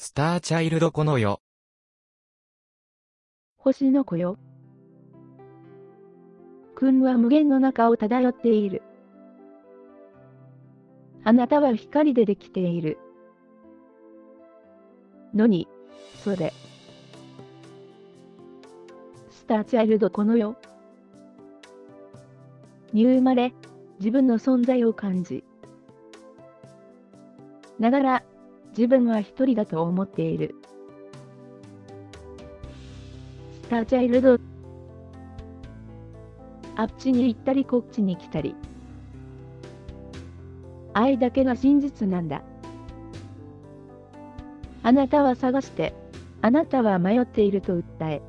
スターチャイルドこの世。 星の子よ。君は無限の中を漂っている。あなたは光でできている。のに、それ。スターチャイルドこの世。に生まれ、自分の存在を感じ。ながら、自分は一人だと思っている。スターチャイルド。あっちに行ったりこっちに来たり。愛だけが真実なんだ。あなたは探して、あなたは迷っていると訴え。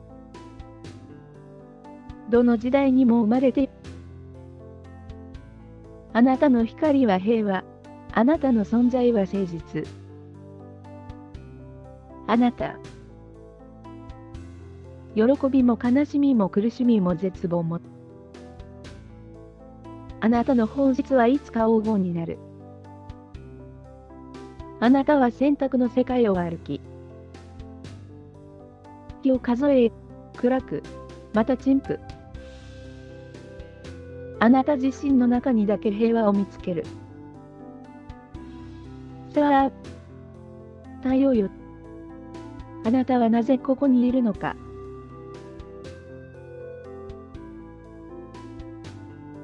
どの時代にも生まれて、あなたの光は平和、あなたの存在は誠実。あなた。喜びも悲しみも苦しみも絶望も。あなたの本質はいつか黄金になる。あなたは選択の世界を歩き、日を数え、暗く、また陳腐。あなた自身の中にだけ平和を見つける。さあ、太陽よ。あなたはなぜここにいるのか。